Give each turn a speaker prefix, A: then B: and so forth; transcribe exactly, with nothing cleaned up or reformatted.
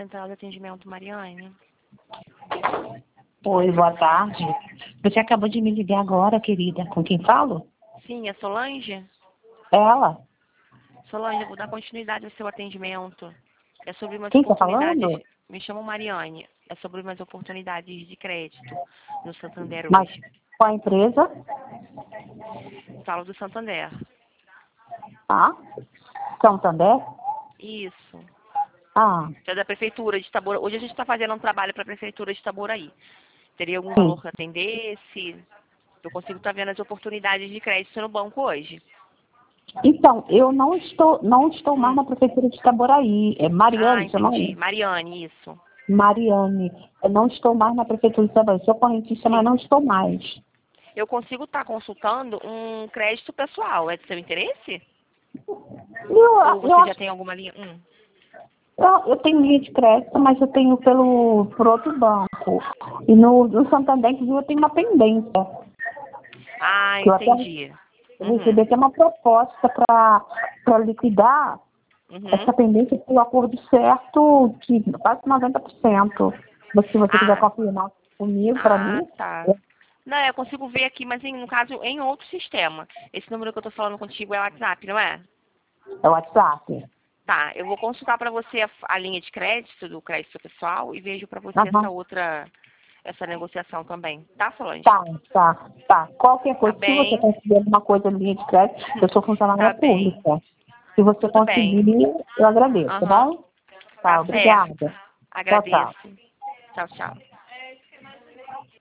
A: Central de Atendimento, Mariane.
B: Oi, boa tarde. Você acabou de me ligar agora, querida. Com quem falo?
A: Sim, é Solange?
B: Ela.
A: Solange, eu vou dar continuidade ao seu atendimento. É sobre umas
B: Quem tá
A: oportunidades...
B: falando?
A: Me chamo Mariane. É sobre umas oportunidades de crédito no Santander
B: Mas
A: hoje.
B: qual a empresa?
A: Falo do Santander.
B: Ah? Santander?
A: Isso.
B: Ah,
A: É da Prefeitura de Itaboraí. Hoje a gente está fazendo um trabalho para a Prefeitura de Itaboraí. Teria algum
B: sim.
A: valor que atendesse? Eu consigo estar vendo as oportunidades de crédito no banco hoje.
B: Então, eu não estou, não estou mais
A: Hum.
B: na prefeitura de Itaboraí. É
A: Ah,
B: Mariane, seu
A: entendi.
B: nome?
A: Mariane, isso.
B: Mariane. Eu não estou mais na prefeitura de Itaboraí. Sou correntista, mas
A: Sim.
B: não estou mais.
A: Eu consigo estar consultando um crédito pessoal. É do seu interesse? Ou
B: Eu, eu
A: você já
B: acho
A: tem alguma linha? Hum.
B: Eu, eu tenho linha de crédito, mas eu tenho pelo, por outro banco. E no, no Santander, inclusive, eu tenho uma pendência.
A: Ah,
B: Que eu até
A: entendi.
B: recebi
A: Uhum.
B: até uma proposta para liquidar essa
A: Uhum.
B: pendência por acordo certo de quase noventa por cento. Mas se você quiser
A: Ah,
B: confirmar comigo, para
A: ah,
B: mim,
A: tá.
B: é,
A: Não, eu consigo ver aqui, mas em, no caso, em outro sistema. Esse número que eu tô falando contigo é o WhatsApp, não é?
B: é o WhatsApp.
A: Tá, eu vou consultar para você a, a linha de crédito, do crédito pessoal, e vejo para você essa
B: Aham.
A: outra, essa negociação também. Tá, Solange?
B: Tá, tá, tá. Qualquer
A: Tá
B: coisa, se você
A: bem?
B: conseguir alguma coisa na linha de crédito, eu sou funcionária
A: Tá bem.
B: pública. Se você
A: Tudo bem.
B: conseguir, eu agradeço, tá
A: Aham.
B: bom? Tá,
A: Tá certo.
B: obrigada. Tchau, tchau.
A: Agradeço. Tchau, tchau.